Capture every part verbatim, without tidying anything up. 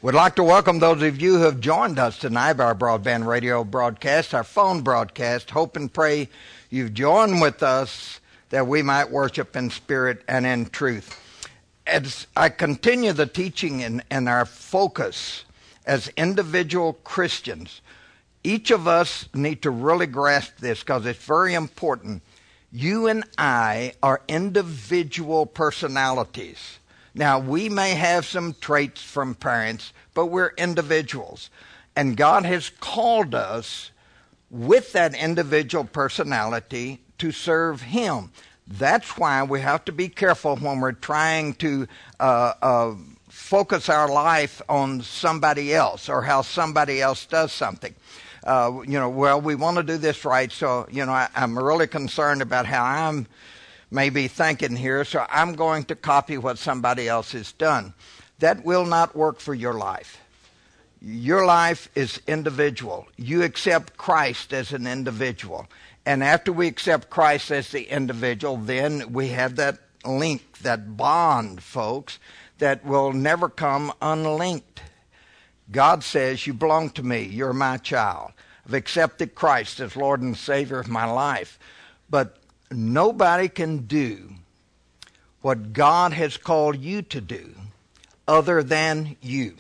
We'd like to welcome those of you who have joined us tonight by our broadband radio broadcast, our phone broadcast. Hope and pray you've joined with us that we might worship in spirit and in truth. As I continue the teaching and, and our focus as individual Christians, each of us need to really grasp this because it's very important. You and I are individual personalities. Now, we may have some traits from parents, but we're individuals. And God has called us with that individual personality to serve Him. That's why we have to be careful when we're trying to uh, uh, focus our life on somebody else or how somebody else does something. Uh, you know, well, we want to do this right, so, you know, I, I'm really concerned about how I'm maybe thinking here, so I'm going to copy what somebody else has done. That will not work for your life. Your life is individual. You accept Christ as an individual. And after we accept Christ as the individual, then we have that link, that bond, folks, that will never come unlinked. God says, you belong to me. You're my child. I've accepted Christ as Lord and Savior of my life. But nobody can do what God has called you to do other than you.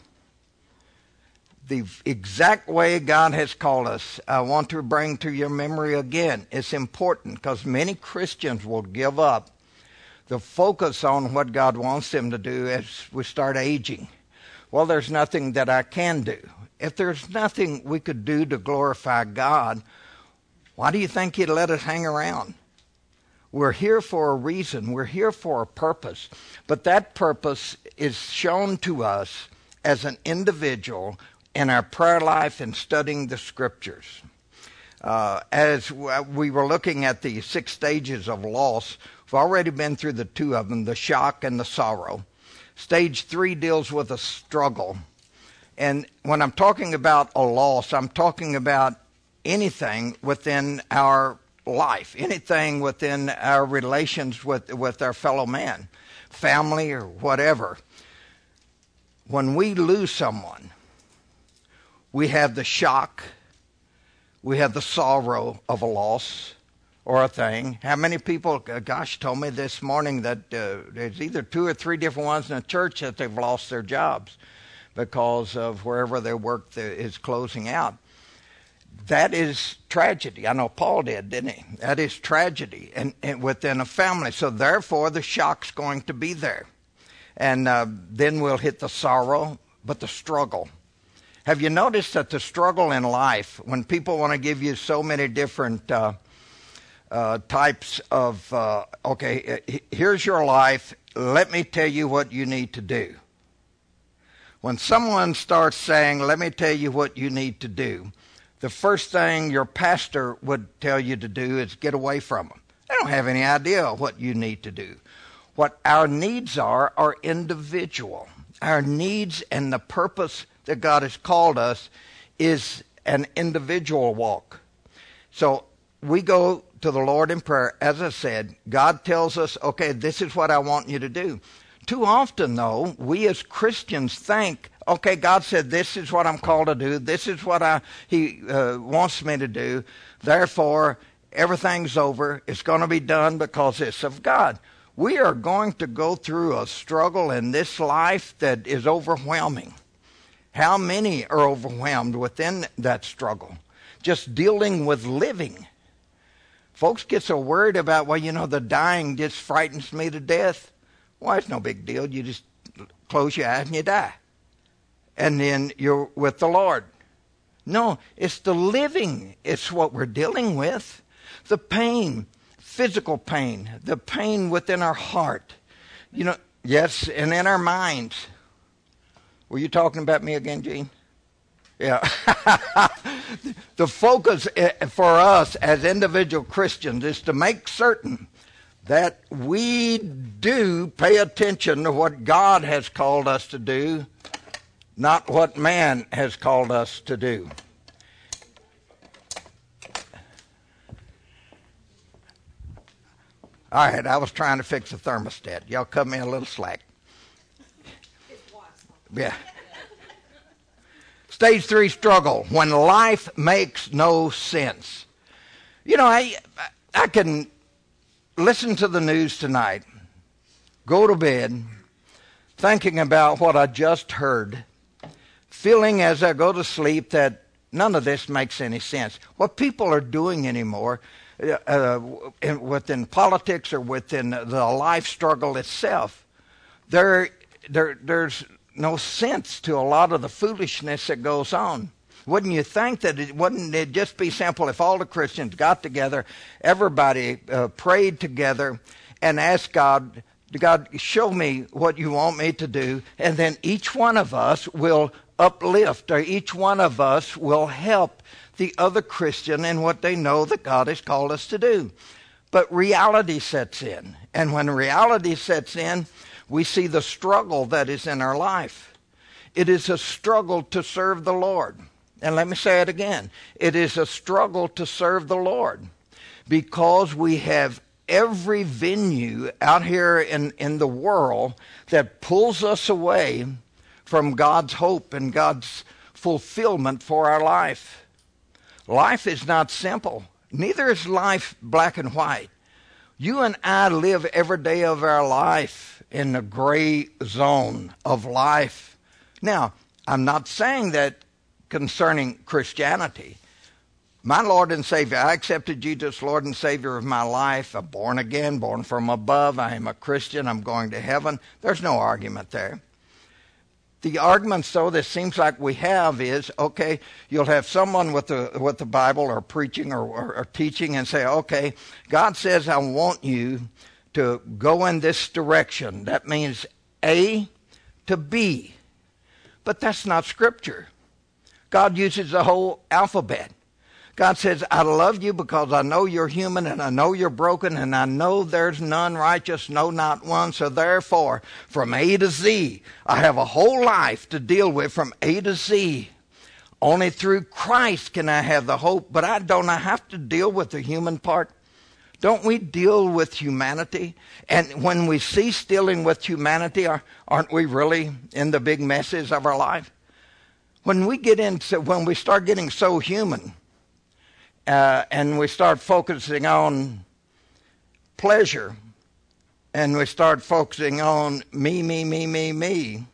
The exact way God has called us, I want to bring to your memory again. It's important because many Christians will give up the focus on what God wants them to do as we start aging. Well, there's nothing that I can do. If there's nothing we could do to glorify God, why do you think He'd let us hang around? We're here for a reason. We're here for a purpose. But that purpose is shown to us as an individual in our prayer life and studying the Scriptures. Uh, as we were looking at the six stages of loss, we've already been through the two of them, the shock and the sorrow. Stage three deals with a struggle. And when I'm talking about a loss, I'm talking about anything within our life, anything within our relations with, with our fellow man, family or whatever. When we lose someone, we have the shock, we have the sorrow of a loss or a thing. How many people, gosh, told me this morning that uh, there's either two or three different ones in the church that they've lost their jobs because of wherever their work is closing out. That is tragedy. I know Paul did, didn't he? That is tragedy and, and within a family. So therefore, the shock's going to be there. And uh, then we'll hit the sorrow, but the struggle. Have you noticed that the struggle in life, when people want to give you so many different uh, uh, types of, uh, okay, here's your life, let me tell you what you need to do. When someone starts saying, let me tell you what you need to do, the first thing your pastor would tell you to do is get away from them. They don't have any idea what you need to do. What our needs are are individual. Our needs and the purpose that God has called us is an individual walk. So we go to the Lord in prayer. As I said, God tells us, okay, this is what I want you to do. Too often, though, we as Christians think, okay, God said this is what I'm called to do. This is what I, He uh, wants me to do. Therefore, everything's over. It's going to be done because it's of God. We are going to go through a struggle in this life that is overwhelming. How many are overwhelmed within that struggle? Just dealing with living. Folks get so worried about, well, you know, the dying just frightens me to death. Well, it's no big deal. You just close your eyes and you die. And then you're with the Lord. No, it's the living. It's what we're dealing with. The pain, physical pain, the pain within our heart. You know, yes, and in our minds. Were you talking about me again, Gene? Yeah. The focus for us as individual Christians is to make certain that we do pay attention to what God has called us to do, not what man has called us to do. All right, I was trying to fix the thermostat. Y'all cut me a little slack. Yeah. Stage three struggle, when life makes no sense. You know, I, I can listen to the news tonight, go to bed, thinking about what I just heard, feeling as I go to sleep that none of this makes any sense. What people are doing anymore, uh, in, within politics or within the life struggle itself, there, there, there's no sense to a lot of the foolishness that goes on. Wouldn't you think that it wouldn't it just be simple if all the Christians got together, everybody uh, prayed together and asked God, God, show me what you want me to do, and then each one of us will uplift, or each one of us will help the other Christian in what they know that God has called us to do. But reality sets in, and when reality sets in, we see the struggle that is in our life. It is a struggle to serve the Lord. And let me say it again. It is a struggle to serve the Lord because we have every venue out here in, in the world that pulls us away from God's hope and God's fulfillment for our life. Life is not simple. Neither is life black and white. You and I live every day of our life in the gray zone of life. Now, I'm not saying that concerning Christianity. My Lord and Savior, I accepted Jesus, Lord and Savior of my life. I'm born again, born from above. I am a Christian. I'm going to heaven. There's no argument there. The argument, though, that seems like we have is, okay, you'll have someone with the with the Bible or preaching or, or, or teaching and say, okay, God says I want you to go in this direction. That means A to B. But that's not Scripture. God uses the whole alphabet. God says, I love you because I know you're human and I know you're broken and I know there's none righteous, no, not one. So therefore, from A to Z, I have a whole life to deal with from A to Z. Only through Christ can I have the hope, but I don't I have to deal with the human part. Don't we deal with humanity? And when we cease dealing with humanity, aren't we really in the big messes of our life? When we get into, when we start getting so human, uh, and we start focusing on pleasure, and we start focusing on me, me, me, me, me,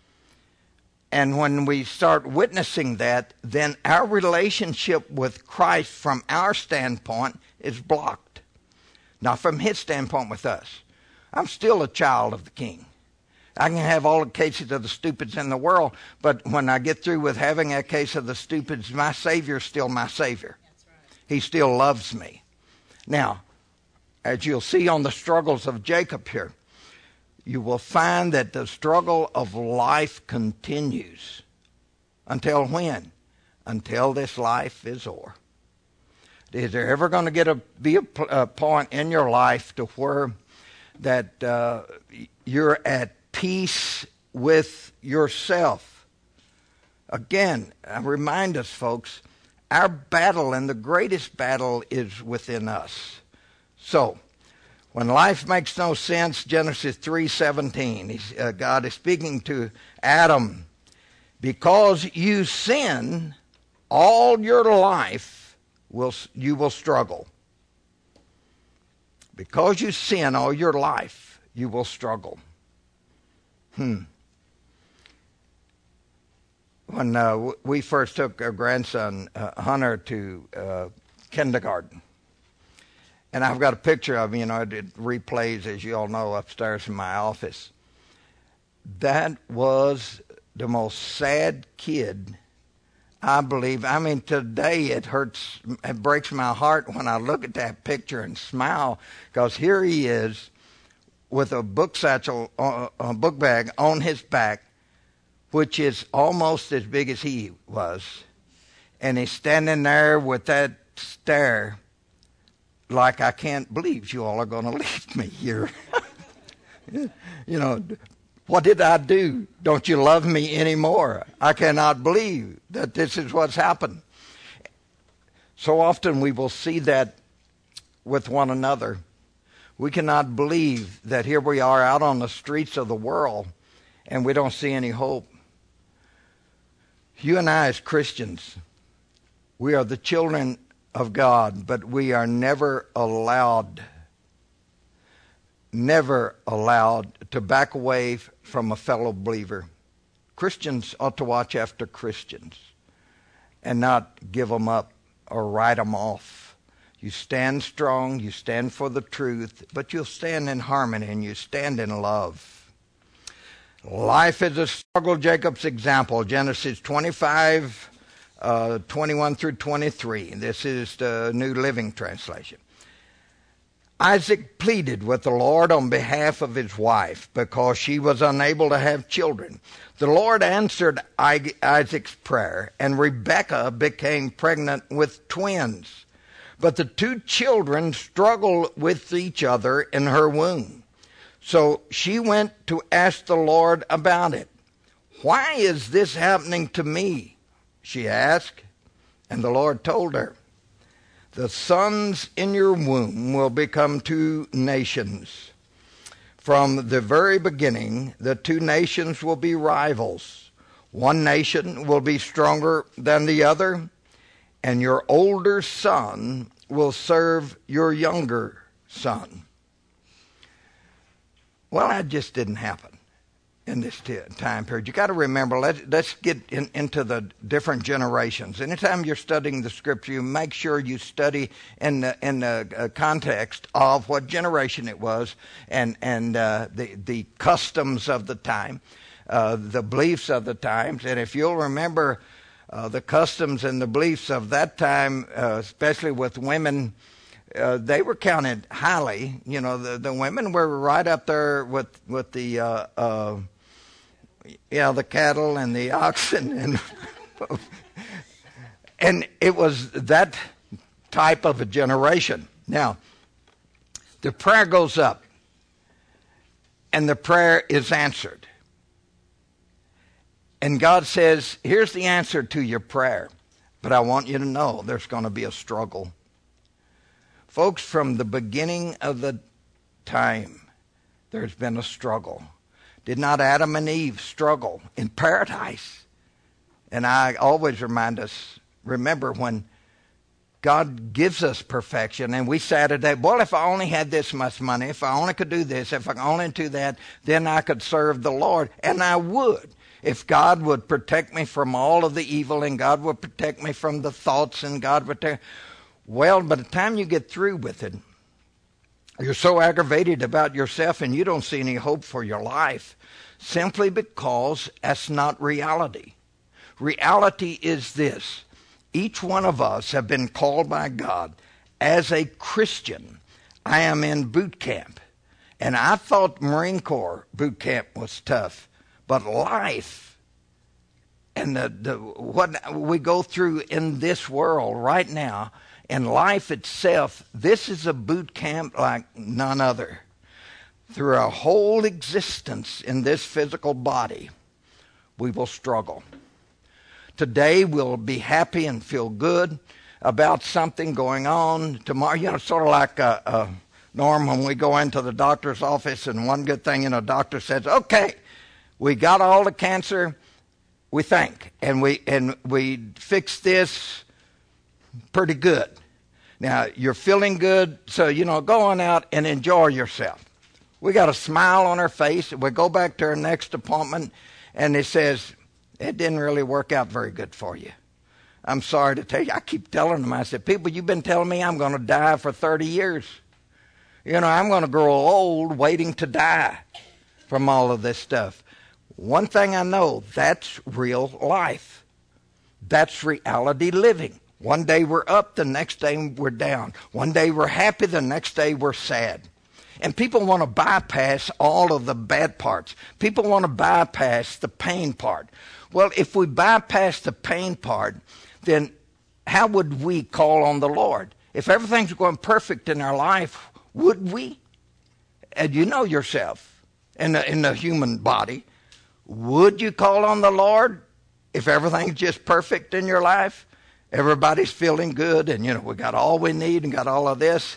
and when we start witnessing that, then our relationship with Christ from our standpoint is blocked. Not from his standpoint with us. I'm still a child of the King. I can have all the cases of the stupids in the world, but when I get through with having a case of the stupids, my Savior is still my Savior. That's right. He still loves me. Now, as you'll see on the struggles of Jacob here, you will find that the struggle of life continues. Until when? Until this life is o'er. Is there ever going to get a be a, a point in your life to where that uh, you're at peace with yourself? Again, I remind us, folks, our battle and the greatest battle is within us. So, when life makes no sense, Genesis three seventeen, uh, God is speaking to Adam. Because you sin, all your life will you will struggle. Because you sin all your life, you will struggle. Hmm. When uh, we first took our grandson, uh, Hunter, to uh, kindergarten, and I've got a picture of him, you know, it replays, as you all know, upstairs in my office. That was the most sad kid, I believe. I mean, today it hurts, it breaks my heart when I look at that picture and smile, because here he is with a book satchel, uh, a book bag on his back, which is almost as big as he was. And he's standing there with that stare like, I can't believe you all are going to leave me here. You know, what did I do? Don't you love me anymore? I cannot believe that this is what's happened. So often we will see that with one another. We cannot believe that here we are out on the streets of the world and we don't see any hope. You and I as Christians, we are the children of God, but we are never allowed, never allowed to back away from a fellow believer. Christians ought to watch after Christians and not give them up or write them off. You stand strong, you stand for the truth, but you'll stand in harmony and you stand in love. Life is a struggle, Jacob's example, Genesis twenty-five, uh, twenty-one through twenty-three. This is the New Living Translation. Isaac pleaded with the Lord on behalf of his wife because she was unable to have children. The Lord answered Isaac's prayer, and Rebekah became pregnant with twins. But the two children struggled with each other in her womb. So she went to ask the Lord about it. "Why is this happening to me?" she asked. And the Lord told her, "The sons in your womb will become two nations. From the very beginning, the two nations will be rivals. One nation will be stronger than the other, and your older son will serve your younger son." Well, that just didn't happen in this t- time period. You got to remember, let's, let's get in, into the different generations. Anytime you're studying the Scripture, you make sure you study in the, in the uh, context of what generation it was and, and uh, the, the customs of the time, uh, the beliefs of the times. And if you'll remember uh, the customs and the beliefs of that time, uh, especially with women, Uh, they were counted highly. You know, the, the women were right up there with with the uh, uh, yeah the cattle and the oxen, and and it was that type of a generation. Now, the prayer goes up, and the prayer is answered, and God says, "Here's the answer to your prayer, but I want you to know there's going to be a struggle." Folks, from the beginning of the time, there's been a struggle. Did not Adam and Eve struggle in paradise? And I always remind us, remember when God gives us perfection and we say today, well, if I only had this much money, if I only could do this, if I could only do that, then I could serve the Lord. And I would. If God would protect me from all of the evil, and God would protect me from the thoughts, and God would protect. Well, by the time you get through with it, you're so aggravated about yourself and you don't see any hope for your life simply because that's not reality. Reality is this. Each one of us have been called by God. As a Christian, I am in boot camp. And I thought Marine Corps boot camp was tough. But life and the, the what we go through in this world right now, and life itself, this is a boot camp like none other. Through our whole existence in this physical body, we will struggle. Today we'll be happy and feel good about something going on. Tomorrow, you know, sort of like uh, uh, Norm, when we go into the doctor's office and one good thing, you know, doctor says, "Okay, we got all the cancer, we think, and we and we fixed this pretty good. Now, you're feeling good, so, you know, go on out and enjoy yourself." We got a smile on our face. We go back to our next appointment, and it says, "It didn't really work out very good for you. I'm sorry to tell you." I keep telling them, I said, "People, you've been telling me I'm going to die for thirty years. You know, I'm going to grow old waiting to die from all of this stuff." One thing I know, that's real life. That's reality living. One day we're up, the next day we're down. One day we're happy, the next day we're sad. And people want to bypass all of the bad parts. People want to bypass the pain part. Well, if we bypass the pain part, then how would we call on the Lord? If everything's going perfect in our life, would we? And you know yourself in the, in the human body. Would you call on the Lord if everything's just perfect in your life? Everybody's feeling good, and, you know, we got all we need and got all of this.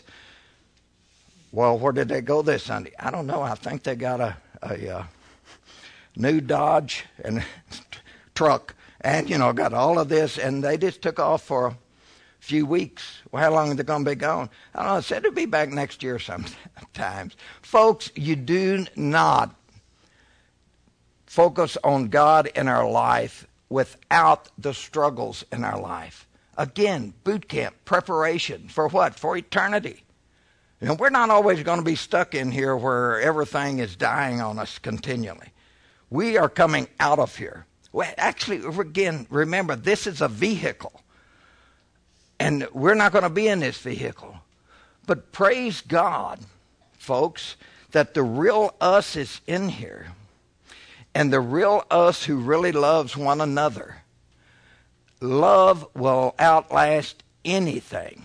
Well, where did they go this Sunday? I don't know. I think they got a, a, a new Dodge and truck, And, you know, got all of this, and they just took off for a few weeks. Well, how long are they going to be gone? I don't know. I said they'll be back next year sometimes. Folks, you do not focus on God in our life without the struggles in our life. Again, boot camp, preparation. For what? For eternity. You know, we're not always going to be stuck in here where everything is dying on us continually. We are coming out of here. Well, actually, again, remember, this is a vehicle. And we're not going to be in this vehicle. But praise God, folks, that the real us is in here. And the real us who really loves one another. Love will outlast anything.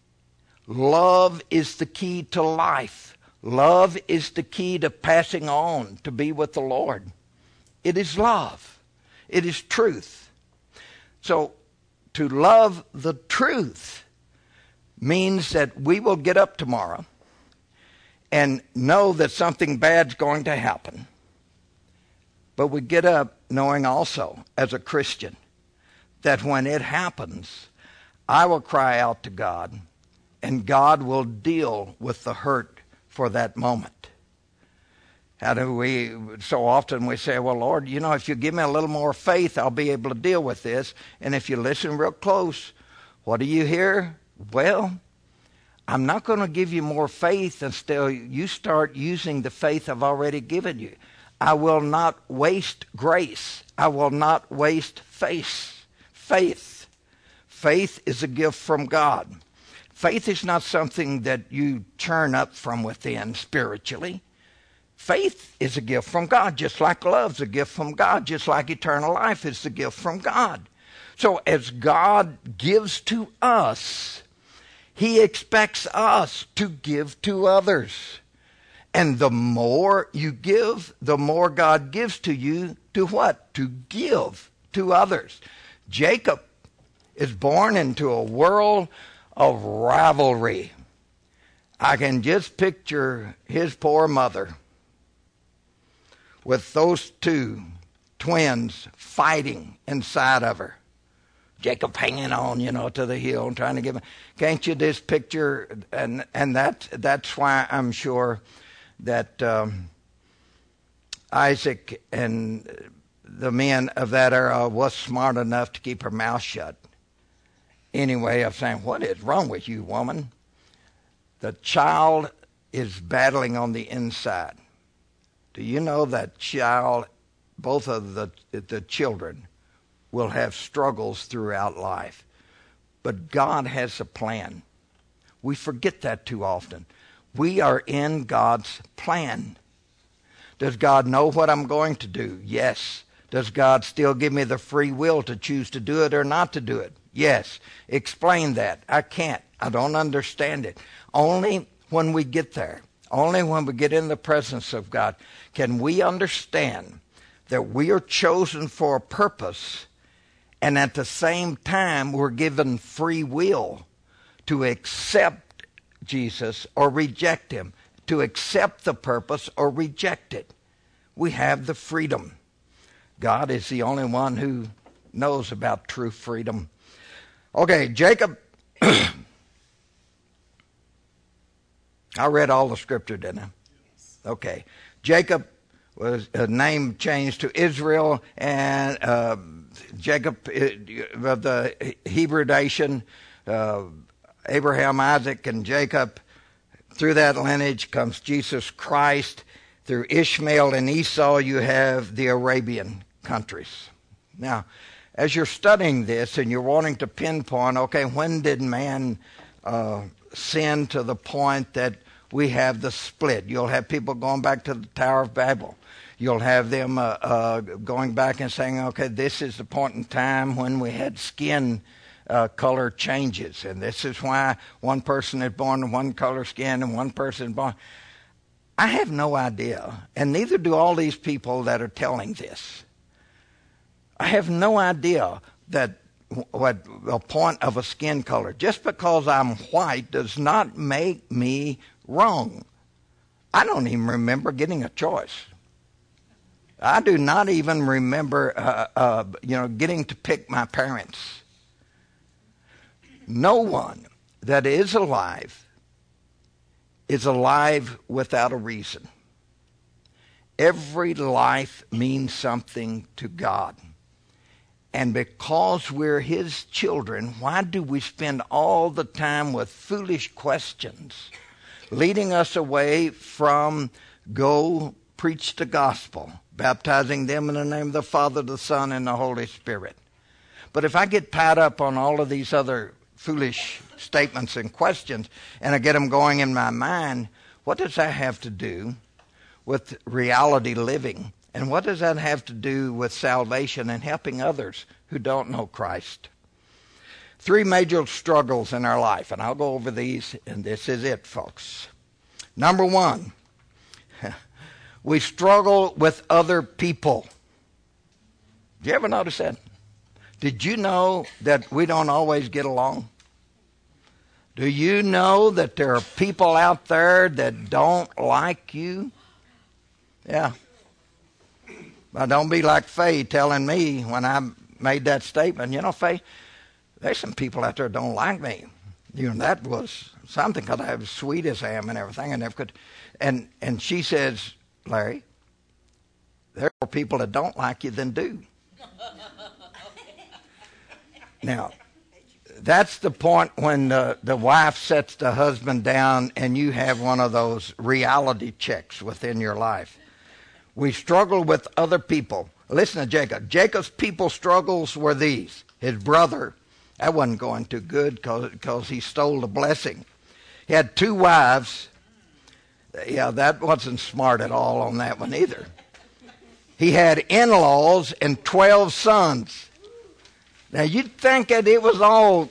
Love is the key to life. Love is the key to passing on to be with the Lord. It is love. It is truth. So to love the truth means that we will get up tomorrow and know that something bad's going to happen. But we get up knowing also, as a Christian, that when it happens, I will cry out to God, and God will deal with the hurt for that moment. How do we, so often we say, well, Lord, you know, if you give me a little more faith, I'll be able to deal with this. And if you listen real close, what do you hear? Well, I'm not going to give you more faith until you start using the faith I've already given you. I will not waste grace. I will not waste faith. Faith. Faith is a gift from God. Faith is not something that you churn up from within spiritually. Faith is a gift from God, just like love's a gift from God, just like eternal life is a gift from God. So as God gives to us, He expects us to give to others. And the more you give, the more God gives to you to what? To give to others. Jacob is born into a world of rivalry. I can just picture his poor mother with those two twins fighting inside of her. Jacob hanging on, you know, to the hill and trying to give him. Can't you just picture? And and that that's why I'm sure that um, Isaac and the men of that era was smart enough to keep her mouth shut. Anyway, I'm saying, what is wrong with you, woman? The child is battling on the inside. Do you know that child, both of the the children, will have struggles throughout life? But God has a plan. We forget that too often. We are in God's plan. Does God know what I'm going to do? Yes. Does God still give me the free will to choose to do it or not to do it? Yes. Explain that. I can't. I don't understand it. Only when we get there, only when we get in the presence of God, can we understand that we are chosen for a purpose, and at the same time we're given free will to accept Jesus or reject Him, to accept the purpose or reject it. We have the freedom. God is the only one who knows about true freedom. Okay, Jacob. I read all the scripture, didn't I? Okay. Jacob was a name changed to Israel, and uh, Jacob of the Hebrew nation, uh, Abraham, Isaac, and Jacob. Through that lineage comes Jesus Christ. Through Ishmael and Esau, you have the Arabian countries. Now, as you're studying this and you're wanting to pinpoint, okay, when did man uh, sin to the point that we have the split? You'll have people going back to the Tower of Babel. You'll have them uh, uh, going back and saying, okay, this is the point in time when we had skin uh, color changes. And this is why one person is born with one color skin and one person is born. I have no idea, and neither do all these people that are telling this. I have no idea that what the point of a skin color. Just because I'm white does not make me wrong. I don't even remember getting a choice. I do not even remember, uh, uh, you know, getting to pick my parents. No one that is alive is alive without a reason. Every life means something to God. And because we're His children, why do we spend all the time with foolish questions, leading us away from go preach the gospel, baptizing them in the name of the Father, the Son, and the Holy Spirit? But if I get tied up on all of these other foolish statements and questions, and I get them going in my mind, what does that have to do with reality living? And what does that have to do with salvation and helping others who don't know Christ? Three major struggles in our life, and I'll go over these, and this is it, folks. Number one, we struggle with other people. Did you ever notice that? Did you know that we don't always get along? Do you know that there are people out there that don't like you? Yeah. Well, don't be like Faye telling me when I made that statement, you know, Faye, there's some people out there that don't like me. You know, that was something because I was as sweet as I am and everything. I never could. And, and she says, Larry, there are more people that don't like you than do. Now, that's the point when the, the wife sets the husband down and you have one of those reality checks within your life. We struggle with other people. Listen to Jacob. Jacob's people struggles were these. His brother, that wasn't going too good because he stole the blessing. He had two wives. Yeah, that wasn't smart at all on that one either. He had in-laws and twelve sons. Now, you'd think that it was all...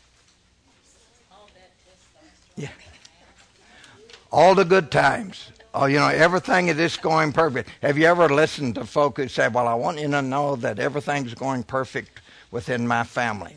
Yeah. All the good times. Oh, you know, everything is just going perfect. Have you ever listened to folk who say, well, I want you to know that everything's going perfect within my family?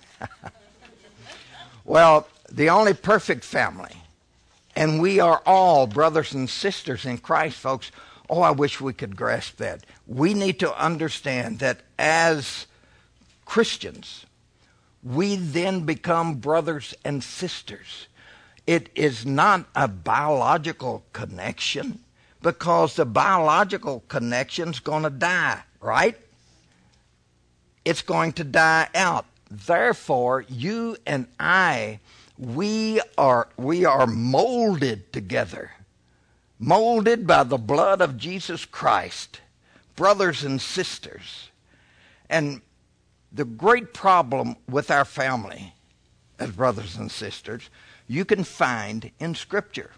Well, the only perfect family, and we are all brothers and sisters in Christ, folks. Oh, I wish we could grasp that. We need to understand that as Christians, we then become brothers and sisters. It is not a biological connection because the biological connection's going to die, right? It's going to die out. Therefore, you and I, we are we are molded together, molded by the blood of Jesus Christ, brothers and sisters. And the great problem with our family as brothers and sisters, you can find in Scripture.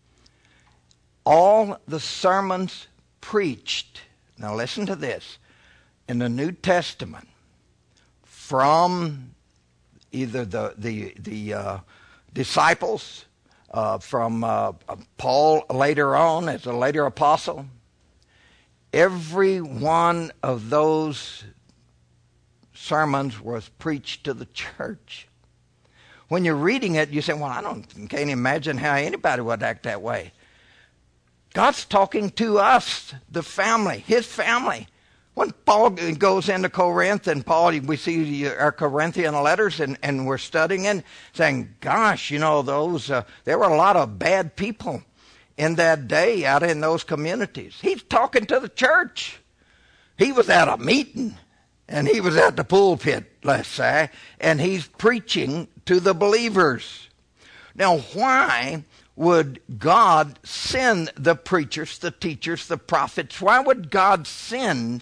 All the sermons preached, now listen to this, in the New Testament, from either the the the uh, disciples, uh, from uh, Paul later on as a later apostle, every one of those sermons was preached to the church. When you're reading it, you say, well, I don't can't imagine how anybody would act that way. God's talking to us, the family, his family. When Paul goes into Corinth, and Paul, we see our Corinthian letters, and, and we're studying and saying, gosh, you know, those uh, there were a lot of bad people in that day out in those communities. He's talking to the church. He was at a meeting, and he was at the pulpit, let's say, and he's preaching to the believers. Now, why would God send the preachers, the teachers, the prophets? Why would God send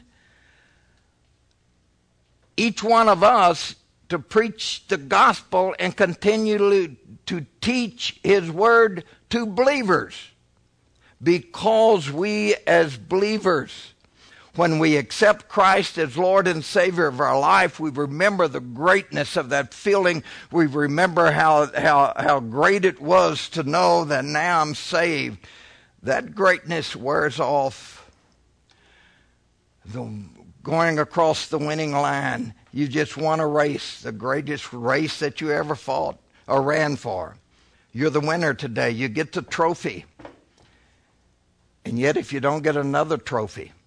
each one of us to preach the gospel and continue to, to teach his word to believers? Because we as believers, when we accept Christ as Lord and Savior of our life, we remember the greatness of that feeling. We remember how, how, how great it was to know that now I'm saved. That greatness wears off. The, going across the winning line, you just won a race, the greatest race that you ever fought or ran for. You're the winner today. You get the trophy. And yet if you don't get another trophy,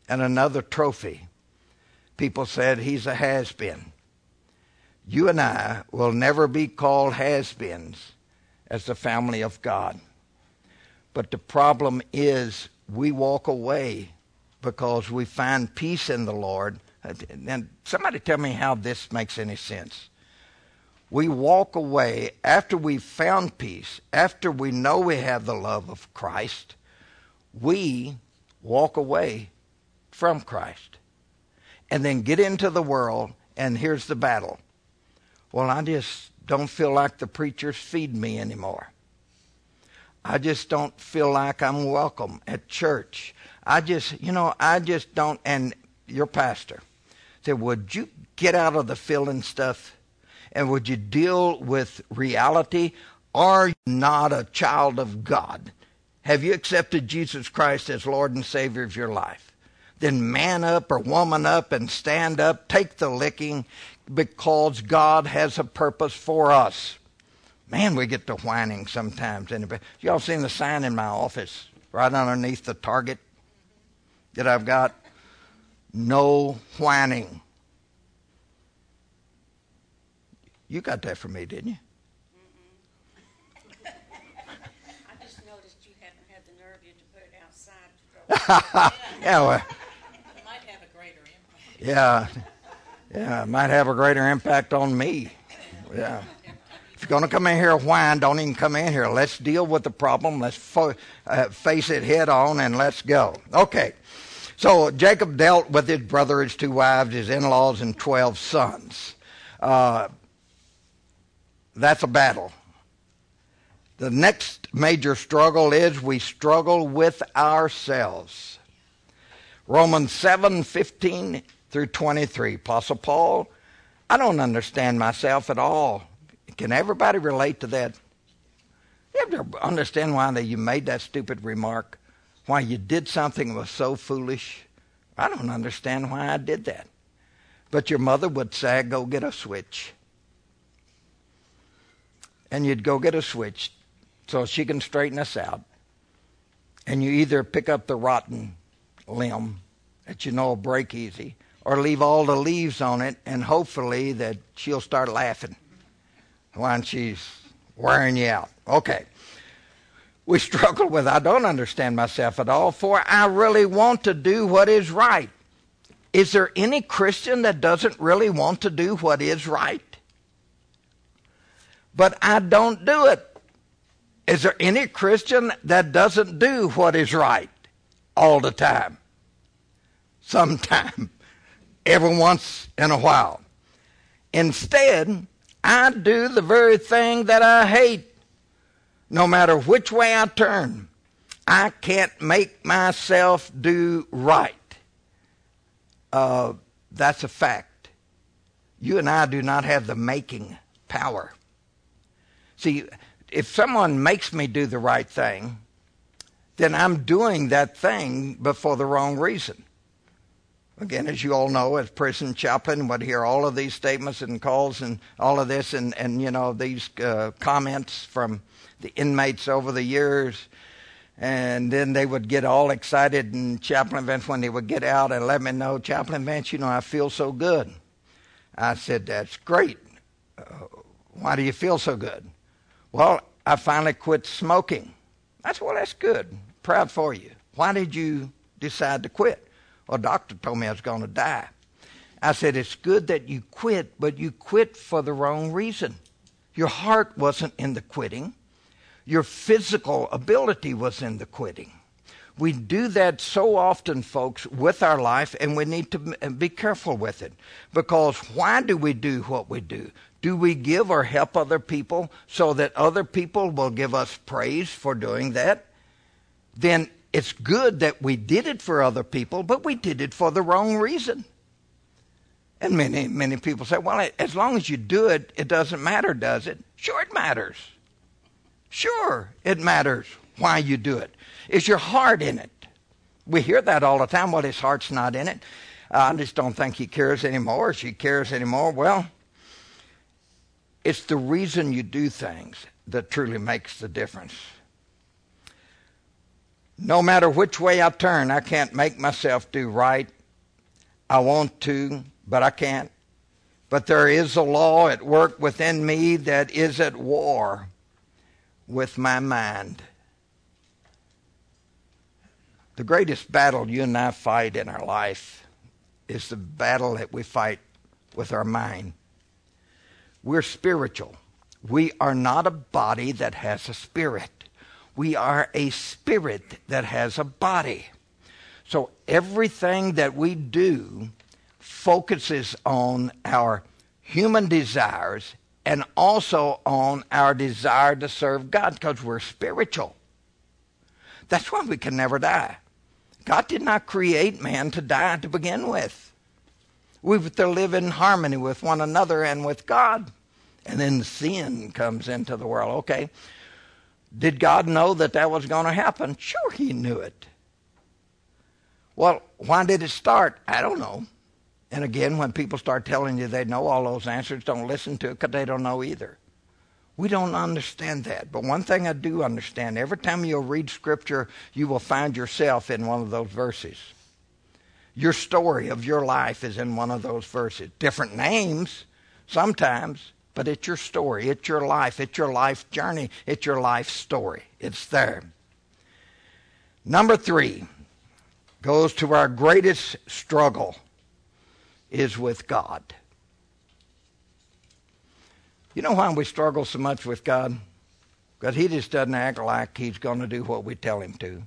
and another trophy. People said he's a has-been. You and I will never be called has-beens as the family of God. But the problem is we walk away because we find peace in the Lord. And somebody tell me how this makes any sense. We walk away after we've found peace, after we know we have the love of Christ, we walk away from Christ and then get into the world, and here's the battle. Well, I just don't feel like the preachers feed me anymore. I just don't feel like I'm welcome at church. I just, you know, I just don't, and your pastor said, would you get out of the feeling stuff? And would you deal with reality? Are you not a child of God? Have you accepted Jesus Christ as Lord and Savior of your life? Then man up or woman up and stand up, take the licking, because God has a purpose for us. Man, we get to whining sometimes. Y'all seen the sign in my office right underneath the target that I've got? No whining. You got that from me, didn't you? I just noticed you haven't had the nerve yet to put it outside. Yeah, well, It might have a greater impact. yeah, yeah, it might have a greater impact on me. Yeah. If you're going to come in here and whine, don't even come in here. Let's deal with the problem. Let's fo- uh, face it head on, and let's go. Okay. So Jacob dealt with his brother, his two wives, his in-laws, and twelve sons. Uh, that's a battle. The next major struggle is we struggle with ourselves. Romans seven fifteen through twenty-three. Apostle Paul, I don't understand myself at all. Can everybody relate to that? You ever understand why you made that stupid remark? Why you did something that was so foolish? I don't understand why I did that. But your mother would say, go get a switch. And you'd go get a switch so she can straighten us out. And you either pick up the rotten limb that you know will break easy, or leave all the leaves on it, and hopefully that she'll start laughing when she's wearing you out. Okay. We struggle with, I don't understand myself at all, for I really want to do what is right. Is there any Christian that doesn't really want to do what is right? But I don't do it. Is there any Christian that doesn't do what is right all the time? Sometime. Every once in a while. Instead, I do the very thing that I hate. No matter which way I turn, I can't make myself do right. Uh, that's a fact. You and I do not have the making power. See, if someone makes me do the right thing, then I'm doing that thing but for the wrong reason. Again, as you all know, as prison chaplain, would hear all of these statements and calls and all of this and, and you know, these uh, comments from the inmates over the years. And then they would get all excited in Chaplain Vance when they would get out and let me know, Chaplain Vance, you know, I feel so good. I said, that's great. Uh, why do you feel so good? Well, I finally quit smoking. I said, well, that's good. Proud for you. Why did you decide to quit? Well, doctor told me I was going to die. I said, it's good that you quit, but you quit for the wrong reason. Your heart wasn't in the quitting. Your physical ability was in the quitting. We do that so often, folks, with our life, and we need to be careful with it. Because why do we do what we do? Do we give or help other people so that other people will give us praise for doing that? Then it's good that we did it for other people, but we did it for the wrong reason. And many, many people say, well, as long as you do it, it doesn't matter, does it? Sure, it matters. Sure, it matters why you do it. Is your heart in it? We hear that all the time. Well, his heart's not in it. Uh, I just don't think he cares anymore or she cares anymore. Well, it's the reason you do things that truly makes the difference. No matter which way I turn, I can't make myself do right. I want to, but I can't. But there is a law at work within me that is at war with my mind. The greatest battle you and I fight in our life is the battle that we fight with our mind. We're spiritual. We are not a body that has a spirit. We are a spirit that has a body. So everything that we do focuses on our human desires and also on our desire to serve God because we're spiritual. That's why we can never die. God did not create man to die to begin with. We have to live in harmony with one another and with God. And then sin comes into the world. Okay, did God know that that was going to happen? Sure, he knew it. Well, why did it start? I don't know. And again, when people start telling you they know all those answers, don't listen to it because they don't know either. We don't understand that. But one thing I do understand, every time you'll read Scripture, you will find yourself in one of those verses. Your story of your life is in one of those verses. Different names sometimes, but it's your story. It's your life. It's your life journey. It's your life story. It's there. Number three goes to our greatest struggle is with God. You know why we struggle so much with God? Because he just doesn't act like he's going to do what we tell him to.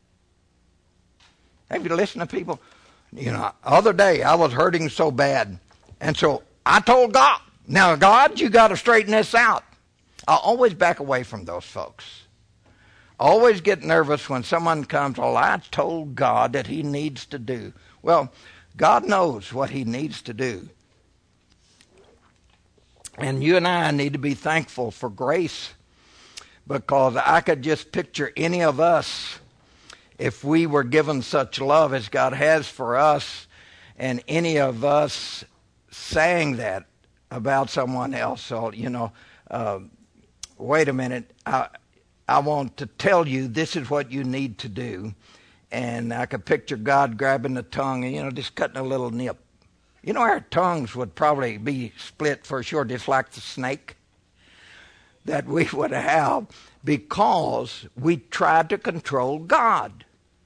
Have you listened to people? You know, the other day I was hurting so bad. And so I told God, now God, you got to straighten this out. I always back away from those folks. I always get nervous when someone comes, well, I told God that he needs to do. Well, God knows what he needs to do. And you and I need to be thankful for grace, because I could just picture any of us, if we were given such love as God has for us, and any of us saying that about someone else. So, you know, uh, wait a minute, I, I want to tell you this is what you need to do. And I could picture God grabbing the tongue and, you know, just cutting a little nip. You know, our tongues would probably be split for sure, just like the snake that we would have, because we tried to control God.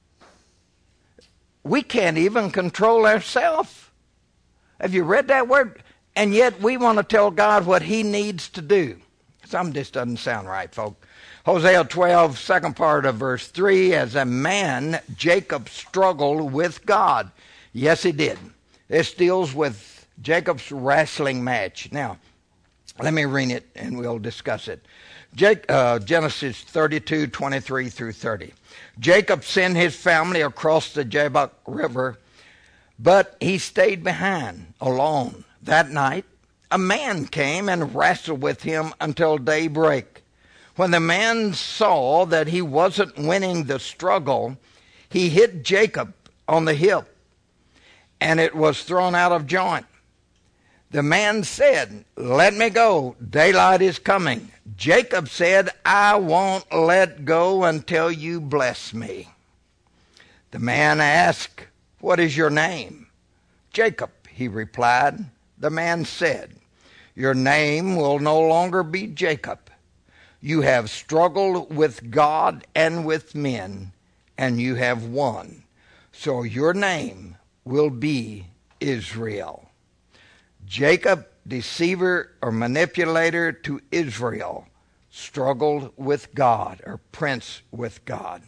We can't even control ourselves. Have you read that word? And yet we want to tell God what he needs to do. Something just doesn't sound right, folks. Hosea twelve, second part of verse three, as a man, Jacob struggled with God. Yes, he did. This deals with Jacob's wrestling match. Now, let me read it and we'll discuss it. Jake, uh, Genesis thirty-two, twenty-three through thirty. Jacob sent his family across the Jabbok River, but he stayed behind alone. That night, a man came and wrestled with him until daybreak. When the man saw that he wasn't winning the struggle, he hit Jacob on the hip, and it was thrown out of joint. The man said, "Let me go. Daylight is coming." Jacob said, "I won't let go until you bless me." The man asked, "What is your name?" "Jacob," he replied. The man said, "Your name will no longer be Jacob. You have struggled with God and with men, and you have won. So your name will be Israel." Jacob, deceiver or manipulator to Israel, struggled with God, or prince with God.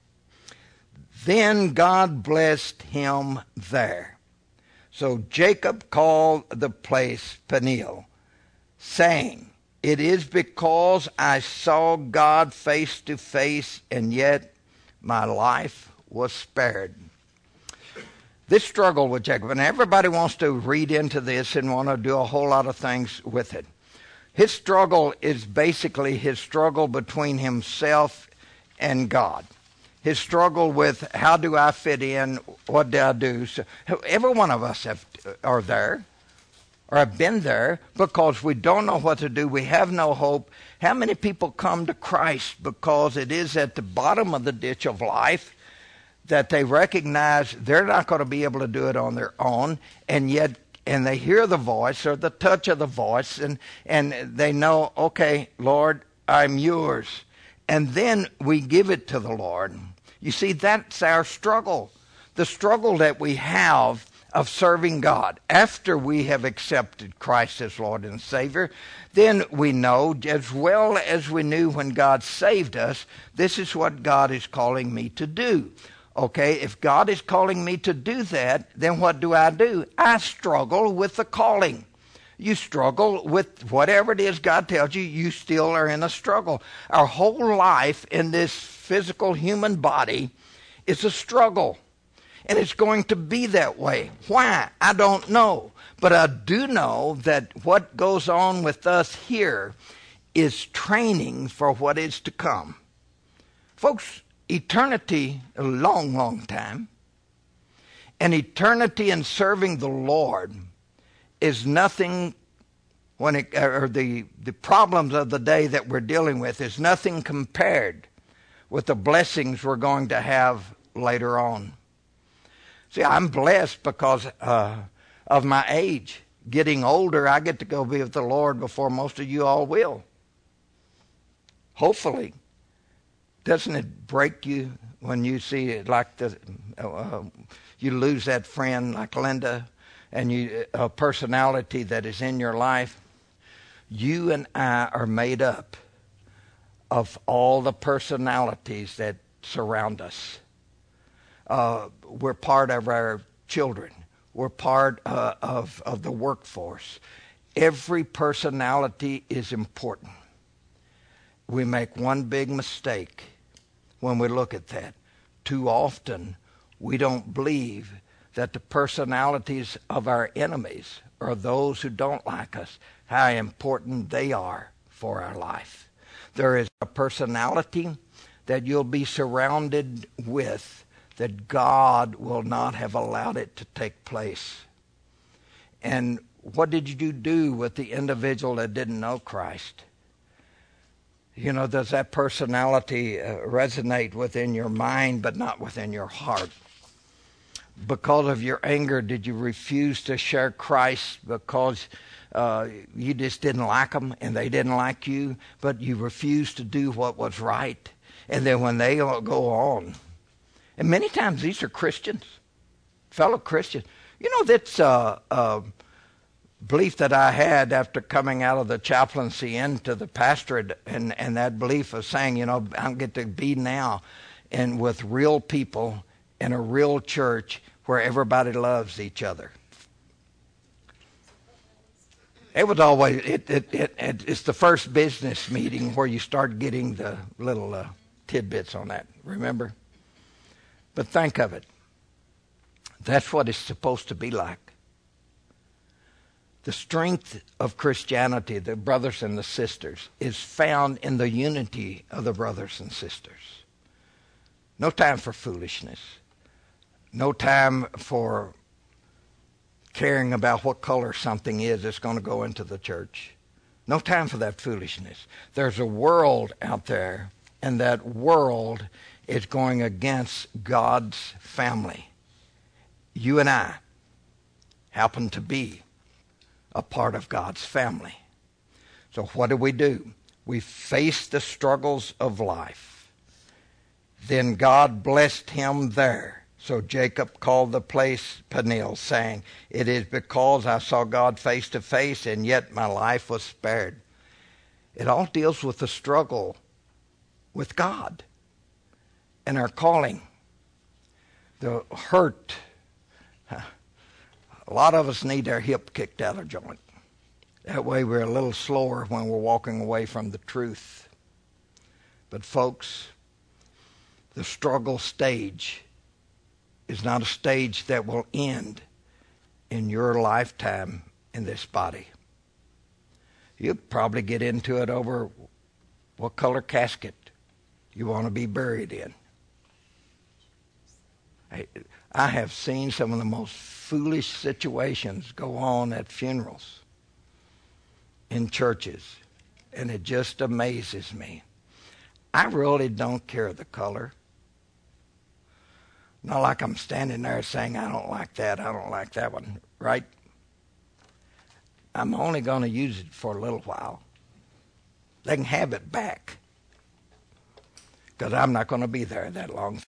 Then God blessed him there. So Jacob called the place Peniel, saying, "It is because I saw God face to face, and yet my life was spared." This struggle with Jacob, and everybody wants to read into this and want to do a whole lot of things with it. His struggle is basically his struggle between himself and God. His struggle with, how do I fit in? What do I do? So every one of us have, are there. or have been there because we don't know what to do. We have no hope. How many people come to Christ because it is at the bottom of the ditch of life that they recognize they're not going to be able to do it on their own, and yet and they hear the voice or the touch of the voice, and, and they know, okay, Lord, I'm yours. And then we give it to the Lord. You see, that's our struggle. The struggle that we have of serving God. After we have accepted Christ as Lord and Savior, then we know, as well as we knew when God saved us, this is what God is calling me to do. Okay, if God is calling me to do that, then what do I do? I struggle with the calling. You struggle with whatever it is God tells you, you still are in a struggle. Our whole life in this physical human body is a struggle. And it's going to be that way. Why? I don't know. But I do know that what goes on with us here is training for what is to come. Folks, eternity, a long, long time, and eternity in serving the Lord is nothing, when it, or the, the problems of the day that we're dealing with is nothing compared with the blessings we're going to have later on. See, I'm blessed because uh, of my age. Getting older, I get to go be with the Lord before most of you all will. Hopefully. Doesn't it break you when you see it like the, uh, you lose that friend like Linda and you a personality that is in your life? You and I are made up of all the personalities that surround us. Uh, we're part of our children. We're part uh, of, of the workforce. Every personality is important. We make one big mistake when we look at that. Too often, we don't believe that the personalities of our enemies or those who don't like us, how important they are for our life. There is a personality that you'll be surrounded with that God will not have allowed it to take place. And what did you do with the individual that didn't know Christ? You know, does that personality uh, resonate within your mind but not within your heart? Because of your anger, did you refuse to share Christ because uh, you just didn't like them and they didn't like you, but you refused to do what was right? And then when they go on, and many times these are Christians, fellow Christians. You know, that's a, a belief that I had after coming out of the chaplaincy into the pastorate, and, and that belief of saying, you know, I get to be now and with real people in a real church where everybody loves each other. It was always, it, it, it, it, it's the first business meeting where you start getting the little uh, tidbits on that, remember? But think of it. That's what it's supposed to be like. The strength of Christianity, the brothers and the sisters, is found in the unity of the brothers and sisters. No time for foolishness. No time for caring about what color something is that's going to go into the church. No time for that foolishness. There's a world out there, and that world is going against God's family. You and I happen to be a part of God's family. So what do we do? We face the struggles of life. Then God blessed him there. So Jacob called the place Peniel, saying, "It is because I saw God face to face, and yet my life was spared." It all deals with the struggle with God and our calling. The hurt. A lot of us need our hip kicked out of joint. That way we're a little slower when we're walking away from the truth. But folks, the struggle stage is not a stage that will end in your lifetime in this body. You'll probably get into it over what color casket you want to be buried in. I, I have seen some of the most foolish situations go on at funerals in churches, and it just amazes me. I really don't care the color. Not like I'm standing there saying, I don't like that, I don't like that one, right? I'm only going to use it for a little while. They can have it back, because I'm not going to be there that long.